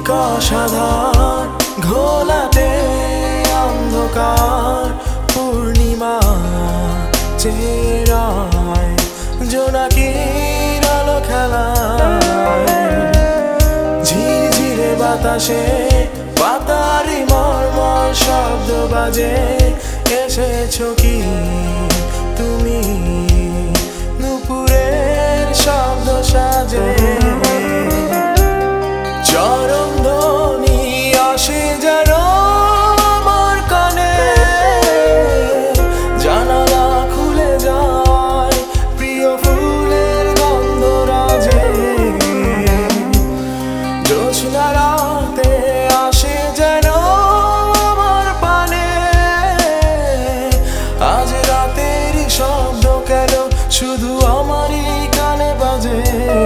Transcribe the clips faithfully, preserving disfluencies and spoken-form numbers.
অসাধারণ ঘোলাটে অন্ধকার পূর্ণিমা চেরায় জোনাকির আলো খেলায় ঝিরঝিরে বাতাসে পাতারি মর্মর শব্দ বাজে এসেছো কি তুমি নুপুরের শব্দ সাজে চরম ধ্বনি আসে যেন আমার কানে জানালা খুলে যায় প্রিয় ফুলের গন্ধ রাজে জোছনা রাতে আসে যেন আমার পানে আজ রাতের শব্দ কেন শুধু আমারই কানে বাজে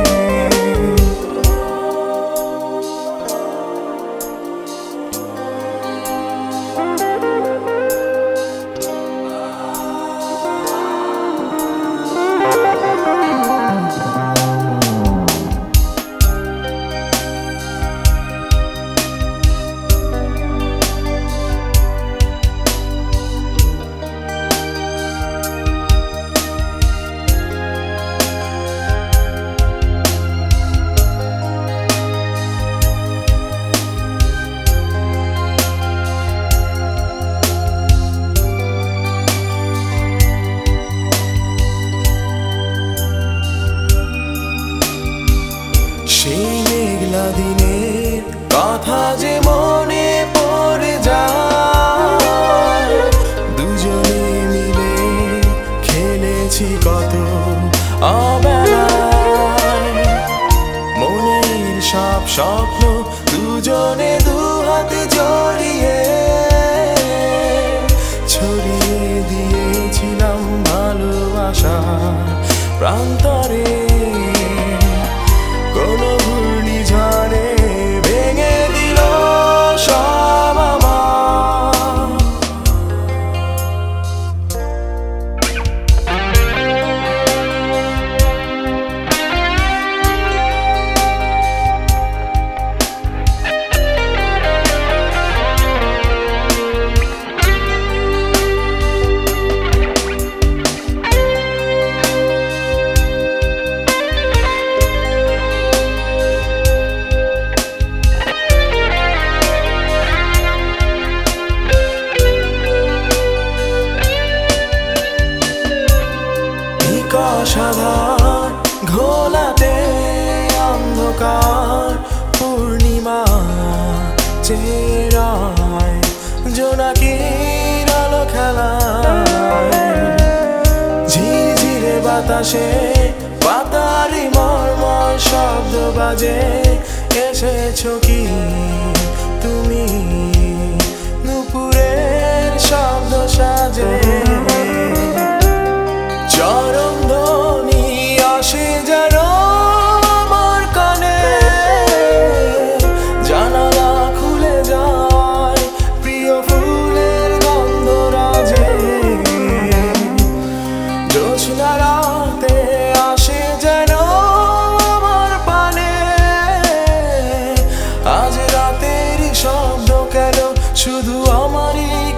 সেই মেঘলা দিনের কথা যে মনে পড়ে যায় দুজনে মিলে খেলেছি কত অবেলায় মনের সব স্বপ্ন দুজনে দুহাতে জড়িয়ে ছড়িয়ে দিয়েছিলাম ভালোবাসার প্রান্তরে কোনো ঘূর্ণিঝড়ে ভেঙে দিল সব আমার অসাধারণ ঘোলাটে অন্ধকার পূর্ণিমা চেরায় জোনাকির আলো খেলায় ঝিরঝিরে বাতাসে পাতারি মর্মর শব্দ বাজে এসেছো কি তুমি নুপুরের শব্দ সাজে চরম ধ্বনি আসে যেন আমার কানে জানালা খুলে যায় প্রিয় ফুলের গন্ধ রাজে জোছনা রাতে আসে যেন আমার পানে আজ রাতের শব্দ কেন শুধু আমারই